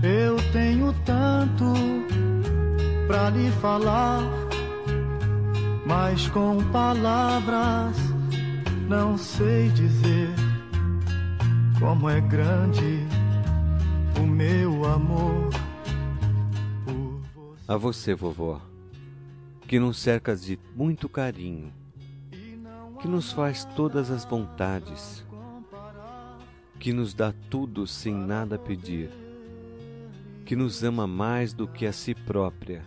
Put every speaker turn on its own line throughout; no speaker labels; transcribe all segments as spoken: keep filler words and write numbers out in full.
Eu tenho tanto pra lhe falar, mas com palavras não sei dizer como é grande o meu amor por você.
A você, vovó, que nos cercas de muito carinho, que nos faz todas as vontades, que nos dá tudo sem nada pedir, que nos ama mais do que a si própria.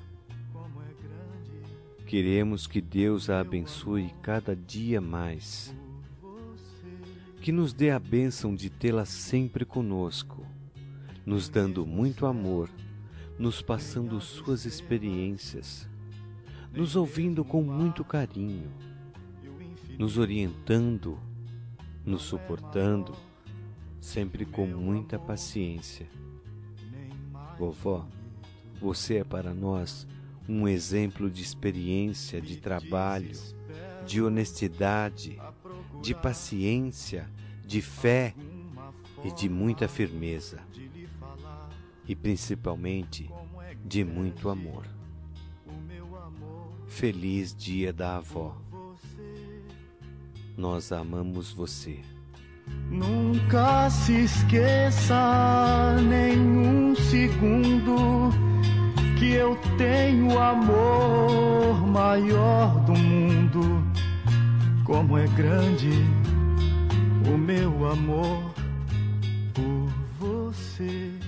Queremos que Deus a abençoe cada dia mais, que nos dê a bênção de tê-la sempre conosco, nos dando muito amor, nos passando suas experiências, nos ouvindo com muito carinho, nos orientando, nos suportando, sempre com muita paciência. Vovó, você é para nós um exemplo de experiência, de trabalho, de honestidade, de paciência, de fé e de muita firmeza. E principalmente de muito amor. Feliz Dia da Avó. Nós amamos você.
Nunca se esqueça nenhum segundo que eu tenho o amor maior do mundo. Como é grande o meu amor por você.